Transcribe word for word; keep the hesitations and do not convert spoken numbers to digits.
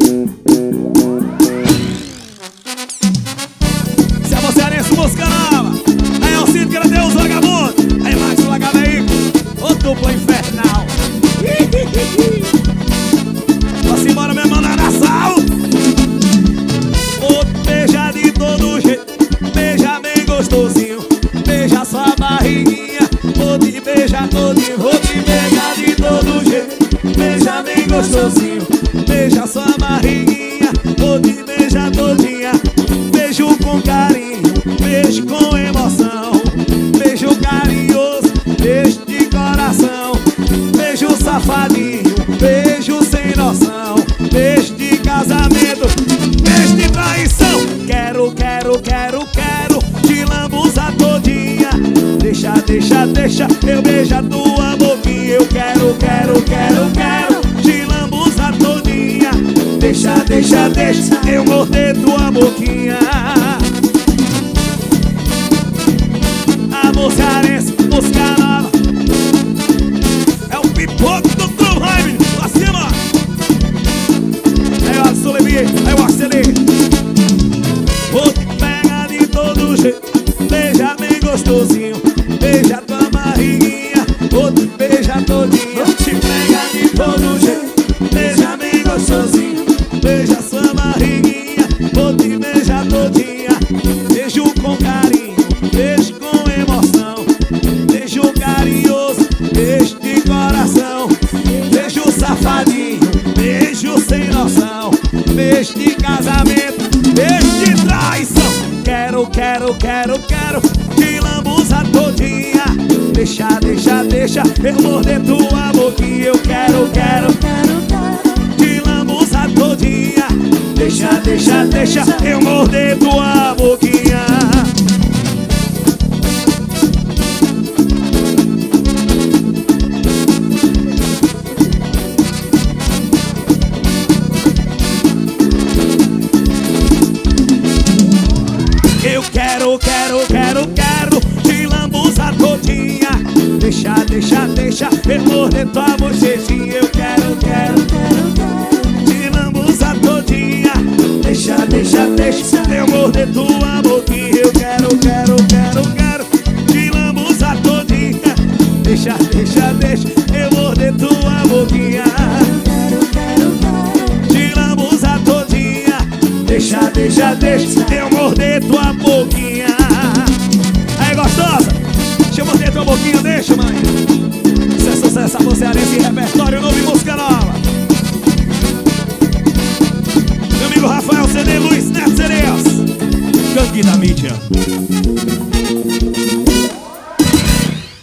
Se é você nesse música nova, aí é o Cid que tem os vagabundos. Aí Max Lagada aí, o duplo infernal. Vamos embora, meu irmão, na nação. Vou te beijar de todo jeito, beija bem gostosinho, beija sua barriguinha. Vou te beijar todinho, vou te beijar de todo jeito, beija bem gostosinho, beija sua barriguinha. Vou te beijar todinha, beijo com carinho, beijo com emoção, beijo carinhoso, beijo de coração, beijo safadinho, beijo sem noção, beijo de casamento, beijo de traição. Quero, quero, quero, quero te lambuzar todinha. Deixa, deixa, deixa eu beijar tua boquinha. Eu quero, quero, quero, quero te lambuzar todinha. Deixa, deixa, deixa eu morder tua boquinha. A moçarense, música nova, é o pipoco do Trumheim. Pra cima. Aí o Alisson Levi, aí o Arcelê. Vou te pegar de todo jeito, beija bem gostosinho, beija tua barriguinha. Vou te beijar todinha, vou te pegar de todo jeito, beija bem gostosinho, beija sua barriguinha. Vou te beijar todinha, beijo com carinho, beijo com emoção, beijo carinhoso, beijo de coração, beijo safadinho, beijo sem noção, beijo de casamento, beijo de traição. Quero, quero, quero, quero te lambuzar todinha. Deixa, deixa, deixa eu morder tua boquinha. Eu quero, quero, quero, quero te lambuzar todinha. Deixa, deixa, deixa eu morder tua boquinha. Eu quero, quero, quero, quero te lambuzar todinha. Deixa, deixa, deixa eu morder tua bochechinha. Eu quero, quero, quero, quero te lambuzar todinha. Deixa, deixa, deixa eu morder tua boquinha. Eu quero, quero, quero, quero te lambuzar todinha. Deixa, deixa, deixa eu morder tua boquinha. Quero, quero, quero te lambuzar todinha. Deixa, deixa, deixa eu morder tua boquinha. Aí, gostosa, deixa eu morder tua boquinha, deixa, mãe. Isso é sucesso, a moçarense, repertório novo e música nova. Meu amigo Rafael C D, Luiz Neto Cereas, Gangue da Mídia.